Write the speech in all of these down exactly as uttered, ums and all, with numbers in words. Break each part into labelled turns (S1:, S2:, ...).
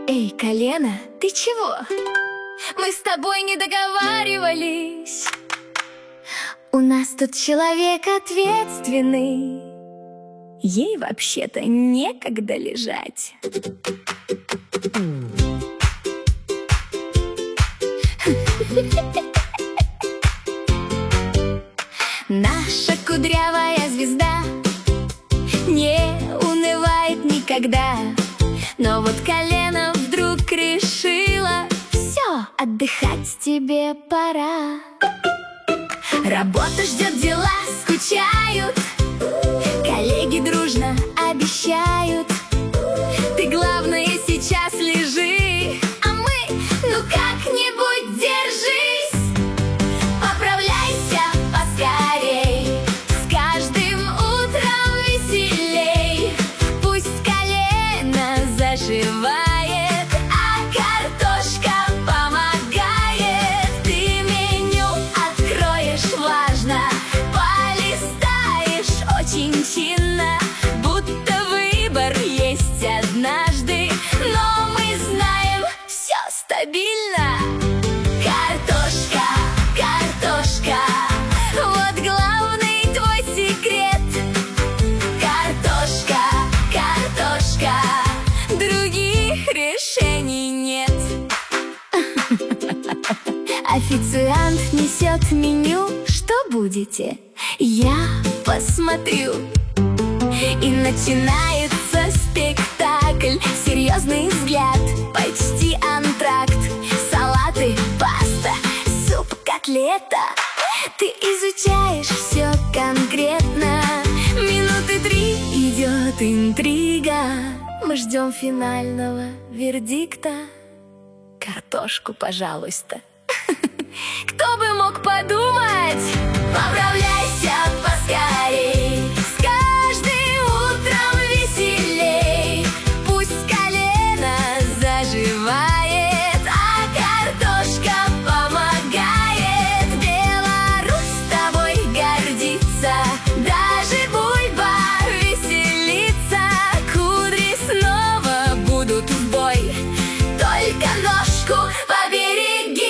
S1: Эй, колено, ты чего? Мы с тобой не договаривались. У нас тут человек ответственный. Ей вообще-то некогда лежать. Наша кудрявая звезда не унывает никогда. Но вот колено вдруг решила: все, отдыхать тебе пора. Работа ждет, дела скучают, коллеги дружно обещают: ты, главное, сейчас лежи, а мы, ну как-нибудь держись. Поправляйся поскорей, с каждым утром веселей. Пусть колено заживает, а картошка помогает. Ты меню откроешь влажно, полистаешь очень чинно, будто выбор есть однажды. Но мы знаем, все стабильно. Картошка, картошка, вот главный твой секрет. Картошка, картошка, других решений нет. Официант несет меню. Что будете? Я посмотрю. И начинается спектакль. Серьезный взгляд, почти антракт. Салаты, паста, суп, котлета. Ты изучаешь все конкретно. Минуты три идет интрига. Мы ждем финального вердикта. Картошку, пожалуйста. Кто бы мог подумать? Поправляйся поскорей, с каждым утром веселей. Пусть колено заживает, а картошка помогает. Беларусь с тобой гордится, даже бульба веселится. Кудри снова будут в бой, только ножку побереги.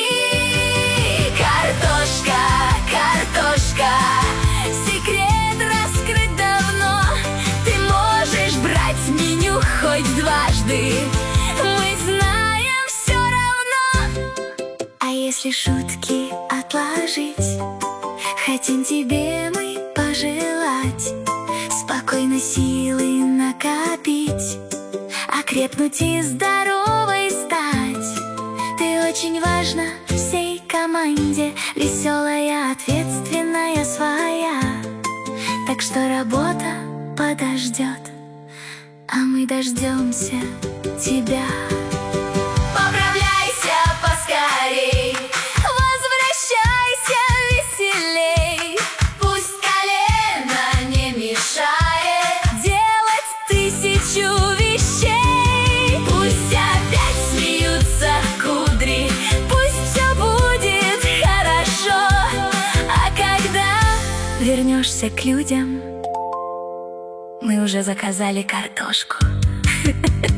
S1: Картошка, картошка, секрет раскрыт давно. Ты можешь брать меню хоть дважды, мы знаем все равно. А если шутки отложить, хотим тебе мы пожелать спокойно силы накопить, окрепнуть и здоровой стать. Ты очень важна всей команде, веселая, ответственная, своя. Так что работа подождет, а мы дождемся тебя. Поправляйся поскорей, возвращайся веселей. Пусть колено не мешает делать тысячу вещей. Пусть опять смеются кудри, пусть все будет хорошо. А когда вернешься к людям, мы уже заказали картошку.